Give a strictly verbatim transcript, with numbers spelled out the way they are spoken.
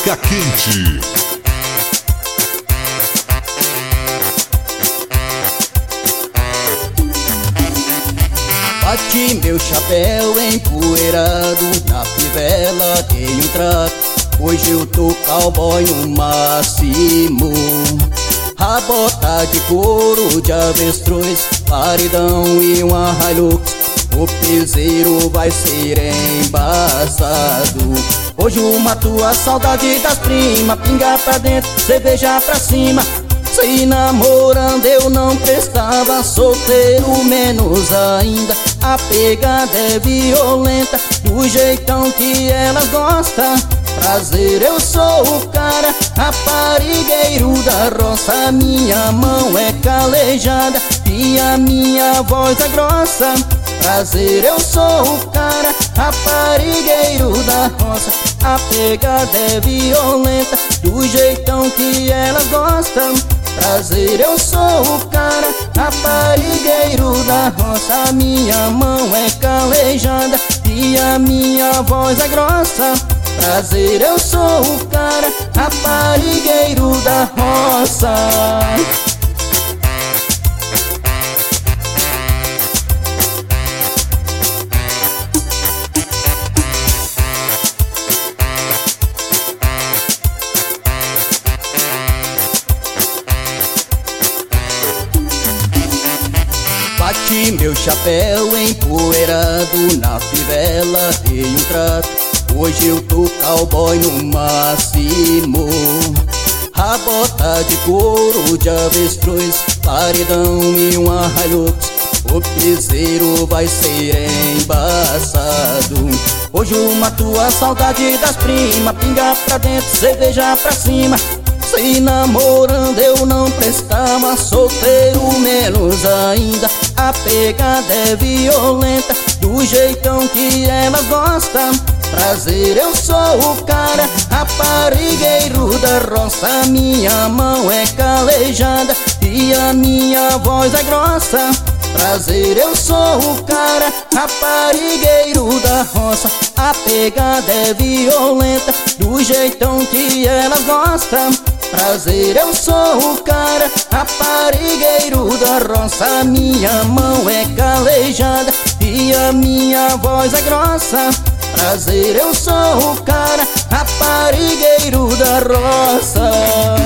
Música quente. Bati meu chapéu empoeirado na fivela, dei um trato. Hoje eu tô cowboy no máximo. A bota de couro de avestruz, paredão e uma Hilux. O piseiro vai ser embaçado. Hoje eu mato a saudade das primas. Pinga pra dentro, cerveja pra cima. Saí namorando, eu não prestava. Solteiro menos ainda. A pegada é violenta, do jeitão que elas gostam. Prazer, eu sou o cara, raparigueiro da roça. Minha mão é calejada e a minha voz é grossa. Prazer, eu sou o cara, raparigueiro da roça. A pegada é violenta, do jeitão que elas gostam. Prazer, eu sou o cara, raparigueiro da roça. Minha mão é calejada e a minha voz é grossa. Prazer, eu sou o cara, raparigueiro da roça. Bati meu chapéu empoeirado na fivela, dei um trato. Hoje eu tô cowboy no máximo. A bota de couro de avestruz, paredão e uma Hilux. O piseiro vai ser embaçado. Hoje eu mato a saudade das primas. Pinga pra dentro, cerveja pra cima. Saí namorando, eu não prestava. Solteiro menos ainda. A pegada é violenta, do jeitão que elas gostam. Prazer, eu sou o cara, raparigueiro da roça. Minha mão é calejada e a minha voz é grossa. Prazer, eu sou o cara, raparigueiro da roça. A pegada é violenta, do jeitão que elas gostam. Prazer, eu sou o cara, raparigueiro da roça. Minha mão é calejada e a minha voz é grossa. Prazer, eu sou o cara, raparigueiro da roça.